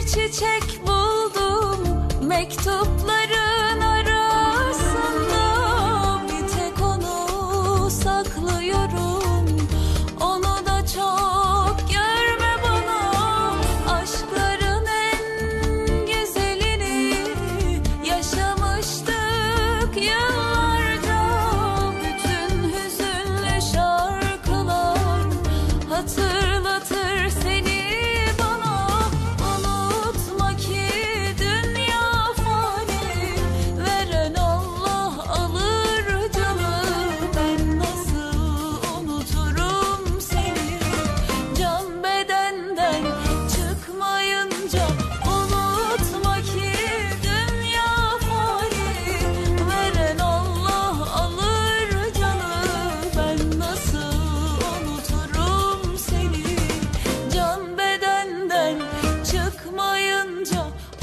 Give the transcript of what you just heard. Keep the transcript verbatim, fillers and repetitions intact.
çiçek buldum mektupların arasında. Bir tek onu saklıyorum, onu da çok görme bana. Aşkların en güzelini yaşamıştık yıllarca. Bütün hüzünlü şarkılar hatırlatır seni bana. Unutma ki dünya fani, veren Allah alır canı. Ben nasıl unuturum seni, can bedenden çıkmayınca. Unutma ki dünya fani, veren Allah alır canı. Ben nasıl unuturum seni, can bedenden çıkmayınca.